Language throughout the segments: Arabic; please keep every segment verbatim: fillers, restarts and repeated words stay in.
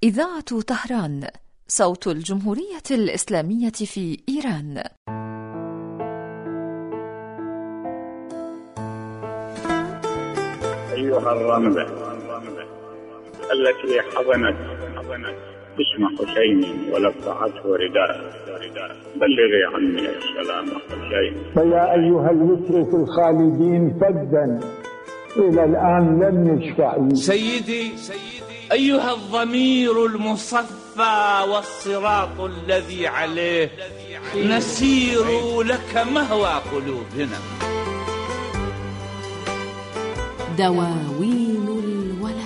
إذاعة طهران، صوت الجمهورية الإسلامية في إيران. أيها الرملة التي حضنت اسم حسين ولفعته رداء، بلغي عني السلام حسين. فيا أيها المسرف الخالدين فدا إلى الآن لم يشفع. سيدي أيها الضمير المصفى والصراط الذي عليه نسير لك مهوى قلوبنا. دواوين الولاء.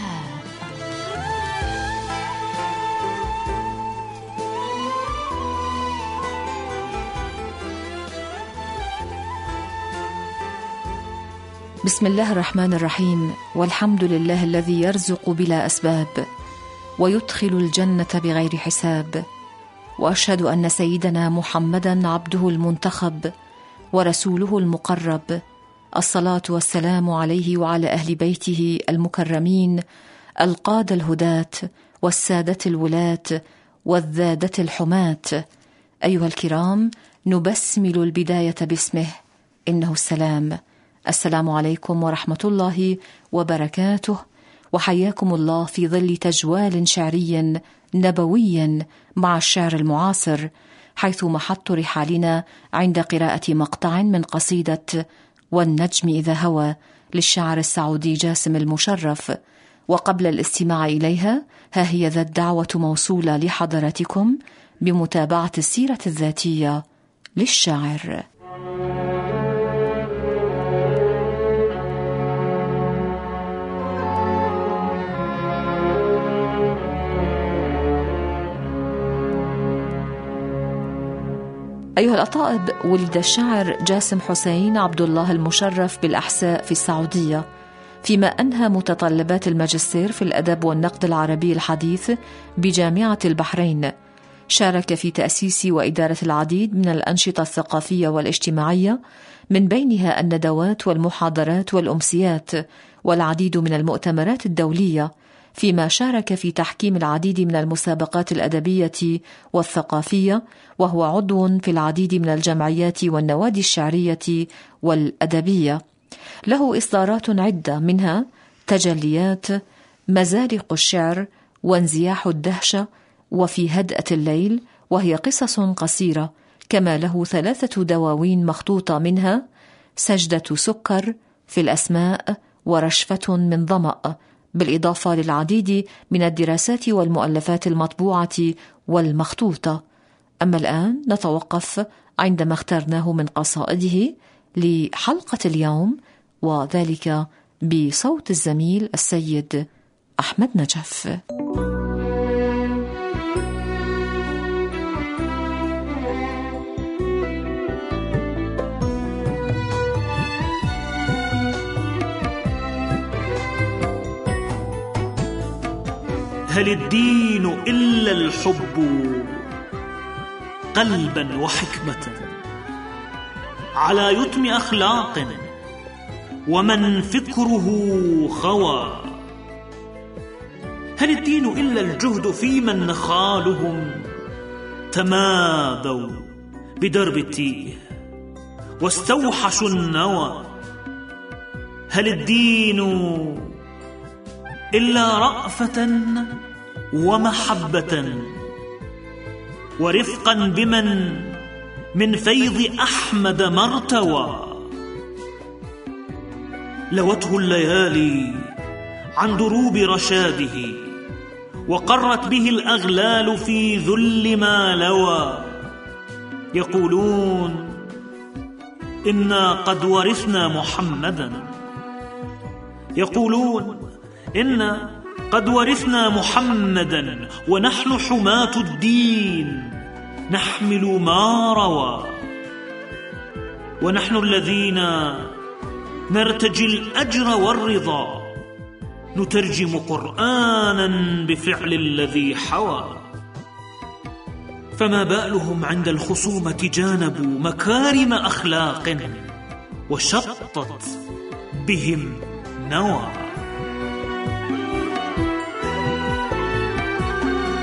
بسم الله الرحمن الرحيم، والحمد لله الذي يرزق بلا أسباب ويدخل الجنة بغير حساب، وأشهد أن سيدنا محمدا عبده المنتخب ورسوله المقرب، الصلاة والسلام عليه وعلى أهل بيته المكرمين القادة الهداة والسادة الولاة والذادة الحماة. أيها الكرام، نبسمل البداية باسمه إنه السلام. السلام عليكم ورحمة الله وبركاته، وحياكم الله في ظل تجوال شعري نبوي مع الشعر المعاصر، حيث محط رحالنا عند قراءة مقطع من قصيدة والنجم إذا هوى للشاعر السعودي جاسم المشرف. وقبل الاستماع إليها، ها هي ذا الدعوة موصولة لحضراتكم بمتابعة السيرة الذاتية للشاعر. أيها الأطائب، ولد الشاعر جاسم حسين عبد الله المشرف بالأحساء في السعودية، فيما أنهى متطلبات الماجستير في الأدب والنقد العربي الحديث بجامعة البحرين. شارك في تأسيس وإدارة العديد من الأنشطة الثقافية والاجتماعية، من بينها الندوات والمحاضرات والأمسيات والعديد من المؤتمرات الدولية، فيما شارك في تحكيم العديد من المسابقات الأدبية والثقافية، وهو عضو في العديد من الجمعيات والنوادي الشعرية والأدبية. له إصدارات عدة، منها تجليات، مزارق الشعر، وانزياح الدهشة، وفي هدأة الليل، وهي قصص قصيرة. كما له ثلاثة دواوين مخطوطة، منها سجدة سكر، في الأسماء، ورشفة من ظمأ، بالإضافة للعديد من الدراسات والمؤلفات المطبوعة والمخطوطة. أما الآن نتوقف عندما اخترناه من قصائده لحلقة اليوم، وذلك بصوت الزميل السيد أحمد نجف. هل الدين إلا الحب قلبا وحكمة على يتم أخلاق ومن فكره خوى؟ هل الدين إلا الجهد في من خالهم تمادوا بدرب التيه واستوحشوا النوى؟ هل الدين إلا رأفة ومحبة ورفقا بمن من فيض أحمد مرتوى؟ لوته الليالي عن دروب رشاده، وقرت به الأغلال في ذل ما لوى. يقولون إنا قد ورثنا محمدا، يقولون إنا قد ورثنا محمدا، ونحن حماة الدين نحمل ما روى، ونحن الذين نرتجي الأجر والرضا نترجم قرآنا بفعل الذي حوى. فما بالهم عند الخصومة جانبوا مكارم أخلاق وشطت بهم نوى.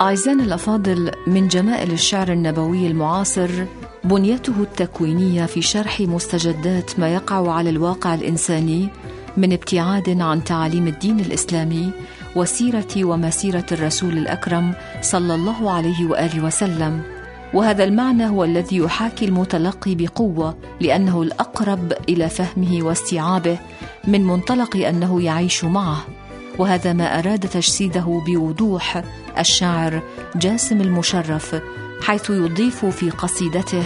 أعزائنا الأفاضل، من جمائل الشعر النبوي المعاصر بنيته التكوينية في شرح مستجدات ما يقع على الواقع الإنساني من ابتعاد عن تعاليم الدين الإسلامي وسيرة ومسيرة الرسول الأكرم صلى الله عليه وآله وسلم. وهذا المعنى هو الذي يحاكي المتلقي بقوة، لأنه الأقرب إلى فهمه واستيعابه من منطلق أنه يعيش معه. وهذا ما أراد تجسيده بوضوح الشاعر جاسم المشرف، حيث يضيف في قصيدته: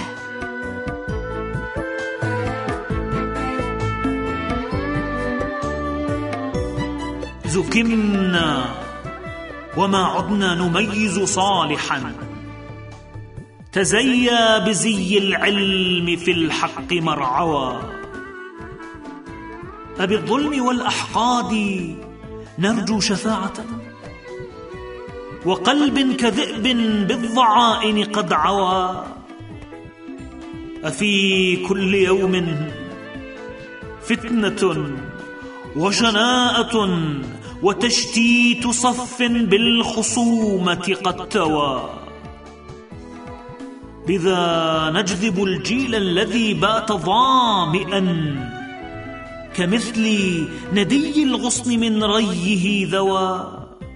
زكمنا وما عدنا نميز صالحا، تزيا بزي العلم في الحق مرعوى، أبالظلم والأحقاد نرجو شفاعة، وقلب كذئب بالضعائن قد عوى، أفي كل يوم فتنة وجناءة وتشتيت صف بالخصومة قد توى، بذا نجذب الجيل الذي بات ظامئا، كمثل ندي الغصن من ريه ذوى،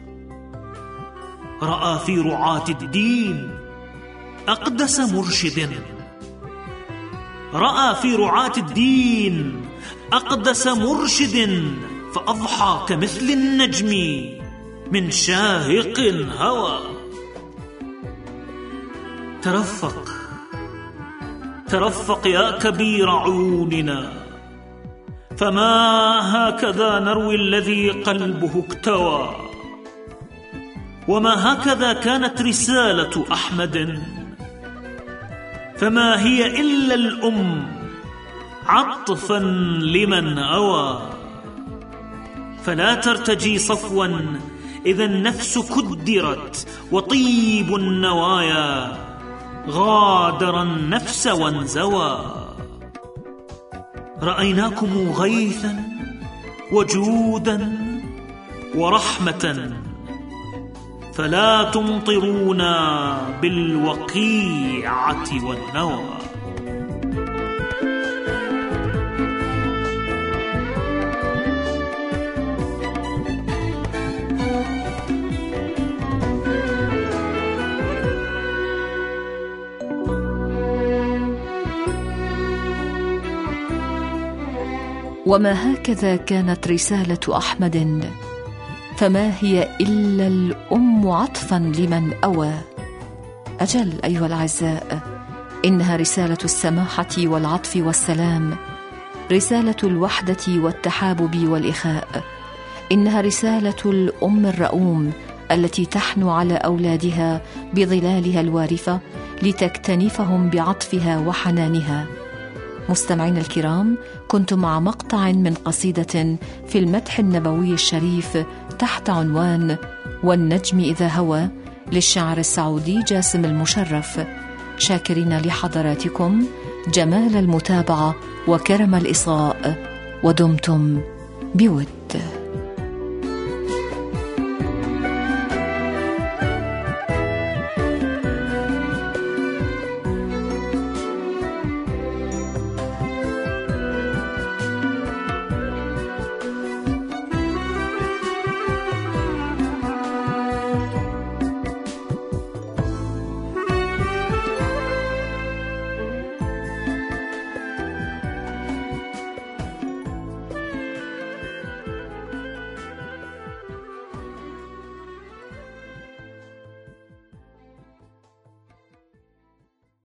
رأى في رعاة الدين أقدس مرشد، رأى في رعاة الدين أقدس مرشد، فأضحى كمثل النجم من شاهق هوى. ترفق ترفق يا كبير عيوننا، فما هكذا نروي الذي قلبه اكتوى، وما هكذا كانت رسالة أحمد، فما هي إلا الأم عطفا لمن أوى، فلا ترتجي صفوا إذا النفس كدرت، وطيب النوايا غادر النفس وانزوى، رأيناكم غيثا وجودا ورحمة، فلا تمطرونا بالوقيعة والنوى. وما هكذا كانت رسالة أحمد، فما هي إلا الأم عطفا لمن أوى. أجل أيها الأعزاء، إنها رسالة السماحة والعطف والسلام، رسالة الوحدة والتحابب والإخاء، إنها رسالة الأم الرؤوم التي تحنو على أولادها بظلالها الوارفة لتكتنفهم بعطفها وحنانها. مستمعين الكرام، كنتم مع مقطع من قصيدة في المدح النبوي الشريف تحت عنوان والنجم إذا هوى للشاعر السعودي جاسم المشرف، شاكرين لحضراتكم جمال المتابعة وكرم الإصغاء، ودمتم بود.